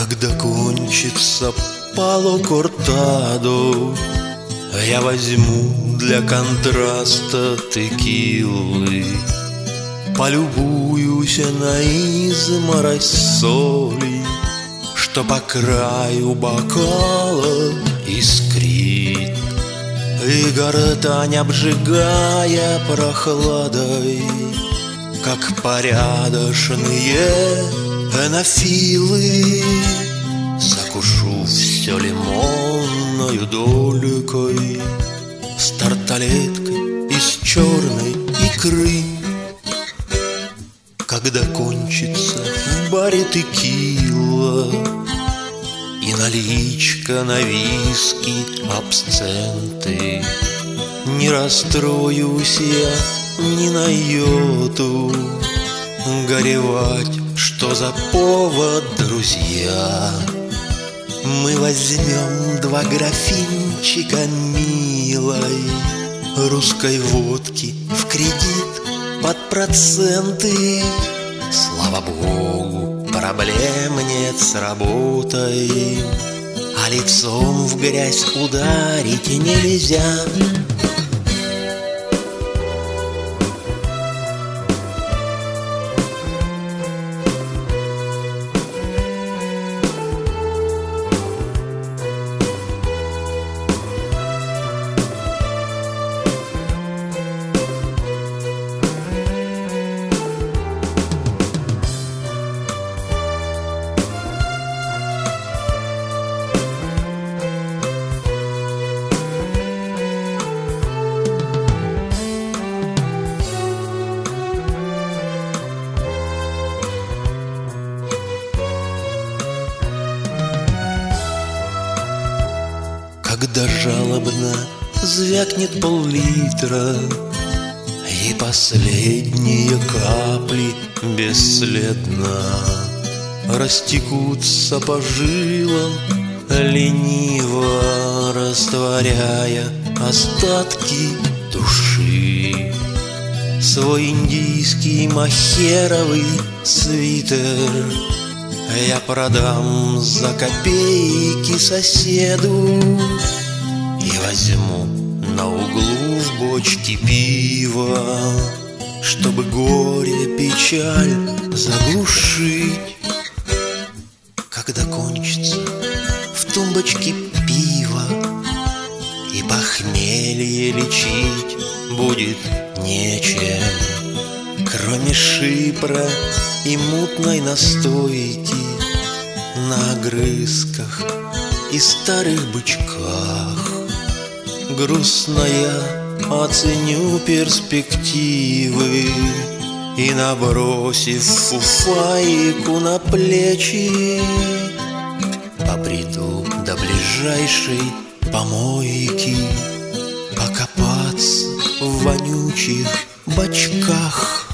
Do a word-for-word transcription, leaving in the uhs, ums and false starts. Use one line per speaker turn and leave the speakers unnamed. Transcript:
Когда кончится пало кортадо, я возьму для контраста текилы, полюбуюсь на изморозь соли, что по краю бокала искрит, и гортань, обжигая прохладой, как порядочные энофилы, закушу все лимонною долькой с тарталеткой из черной икры. Когда кончится в баре текила и наличка на виски, абсценты, не расстроюсь я ни на йоту. Горевать, что за повод, друзья? Мы возьмем два графинчика милой русской водки в кредит под проценты. Слава богу, проблем нет с работой, а лицом в грязь ударить нельзя. Когда жалобно звякнет пол-литра и последние капли бесследно растекутся по жилам, лениво растворяя остатки души, свой индийский мохеровый свитер я продам за копейки соседу и возьму на углу в бочке пива, чтобы горе, печаль заглушить. Когда кончится в тумбочке пива и похмелье лечить будет нечем, кроме шипра и мутной настойки на огрызках и старых бычках, грустно я оценю перспективы и, набросив фуфайку на плечи, побреду до ближайшей помойки покопаться в вонючих бачках.